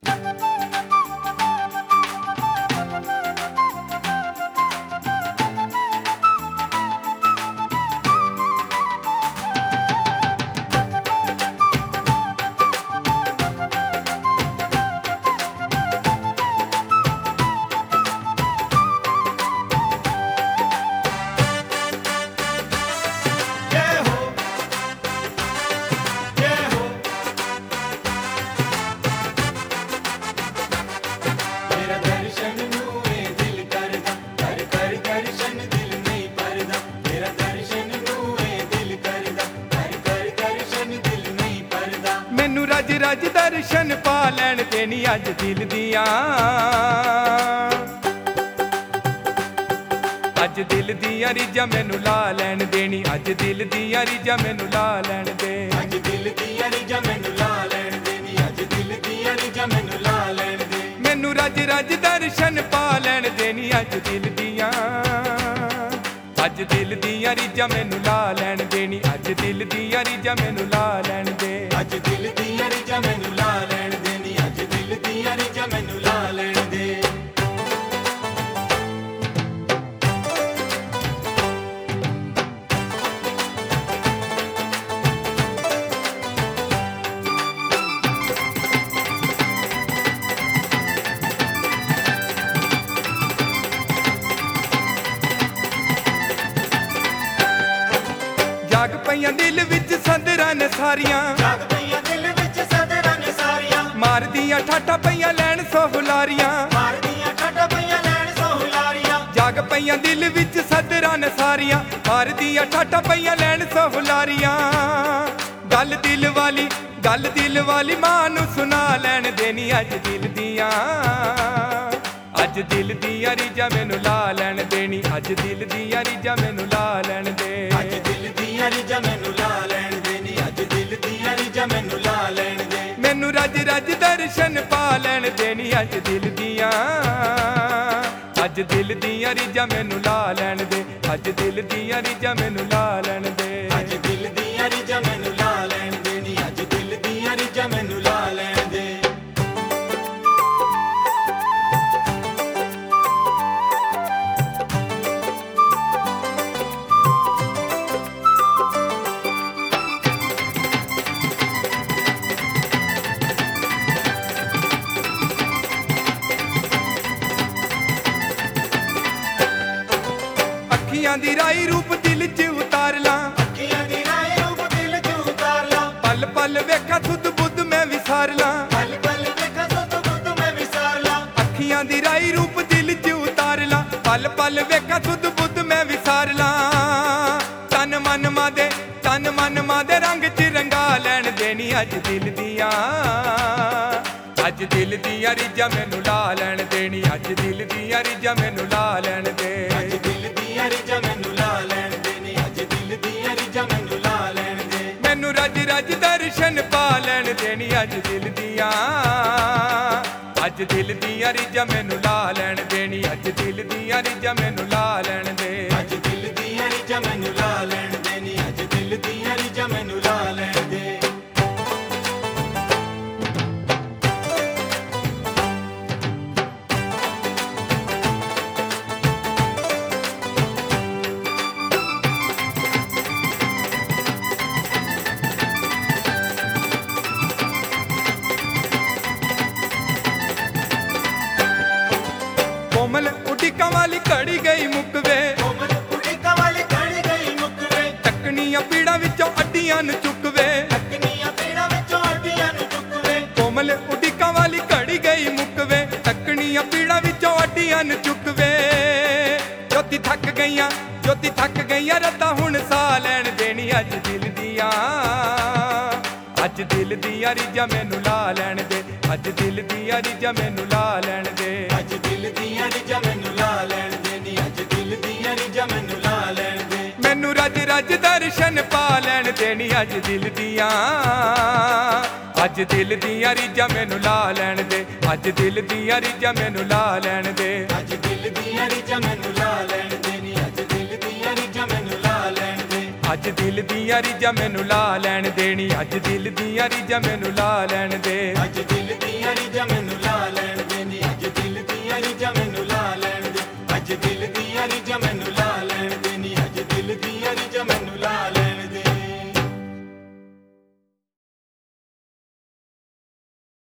रज रज दर्शन पा लैन देनी अज दिल दियां, अज दिल दियां रिजा मैनू ला लैन देनी, अज दिल दियां रिजा मैनू ला लैन दे, अज दिल दियां रिजा मैनू ला लैन देनी, अज दिल दियां रिजा मैनू ला लैन दे। मैनू रज रज दर्शन पा लैन देनी अज दिल दियां, अज दिल दियां रिजा मैनू ला लैन देनी, अज दिल दियां रिजा मैनू ला लैन दे, अज दिल दियां रिजा मैनू ला लैन देनी, अज दिल दियां रिजा मैनू ला लैन दे। जाग पईयां दिल विच सदरां ने सारियां, जाग पईयां दिल विच सदरां ने सारियां, मारदियां ठाठा पईयां लैन सोहलारियां, मारदियां ठाठा पईयां लैन सोहलारियां। जाग पईयां दिल विच सदरां ने सारियां, मारदियां ठाठा पईयां लैन सोहलारियां। गल दिल वाली मां नू सुना लैन देनी अज दिल दियां, अज दिल दियां रिजा मैनू ला लैन देनी, अज दिल दियां रिजा मैनू ला लैन दे, अज दिल दियां रिजा मैनू ला लैन देनी, अज दिल दियां रिजा मैनू ला लैन दे। मैनू रज रज दर्शन पा लैन देनी अज दिल दियां, अज दिल दियां रिजा मैनू ला लैन दे, अज दिल दियां रिजा मैनू ला लैन दे, अज दिल दियां रिजा मैनू ला लैन देनी, अज दिल दियां रिजा मैनू ला लैन दे। अखियां दी राई रूप दिल च उतार ला, अखियां दी राई रूप दिल च उतार ला, पल पल वेखा सुध बुध मैं विसार ला, पल पल वेखा सुध बुध मैं विसार ला। अखियां दी राई रूप दिल च उतार ला, पल पल वेखा सुध बुध मैं विसार ला। तन मन मां दे रंग च रंगा लैन देनी अज दिल दियां, अज दिल दियां रिजा मैनू ला लैन देनी, अज दिल दियां रिजा मैनू ला लैन दे, अज दिल दियां रिजा मैनू ला लैन देनी, अज दिल दियां रिजा मैनू ला लैन दे। मैनू रज रज दर्शन पा लैन देनी अज दिल दियां, अज दिल दियां रिजा मैनू ला लैन देनी, अज दिल दियां रिजा मैनू ला लैन दे, अज दिल दियां रिजा मैनू ला लैन देनी, अज दिल दियां रिजा मैनू ला लैन दे। कोमल उडिका वाली घड़ी गई मुकवे, कोमल उडिका वाली घड़ी गई मुकवे, टकनियां पीड़ा विचों अड्डियां नू चुकवे, टकनियां पीड़ा विचों अड्डियां नू चुकवे। कोमल उडिका वाली घड़ी गई मुकवे, टकनियां पीड़ा विचों अड्डियां नू चुकवे। ज्योति थक गईयां रत्तां हुण सा लैन देनी अज दिल दियां, अज दिल दियां रिजा मैनू ला लैन दे, अज दिल दियां रिजा मैनू ला लैन दे, अज दिल दियां रिजा मैनू ला लैन देनी, अज दिल दियां रिजा मैनू ला लैन दे। मैनू रज रज दर्शन पा लैन देनी अज दिल दियां, अज दिल दियां रिजा मैनू ला लैन दे, अज दिल दियां रिजा मैनू ला लैन दे, अज दिल दियां रिजा मैनू ला लैन देनी, अज दिल दियां रिजा मैनू ला लैन दे। अज दिल दियां रिजा मैनू ला लैन देनी, अज दिल दियां रिजा मैनू ला लैन दे, अज दिल दियां रिजा मैनू ਰੀਝਾਂ ਮੈਨੂੰ ਲਾ ਲੈਣ ਦੇ ਅੱਜ ਦਿਲ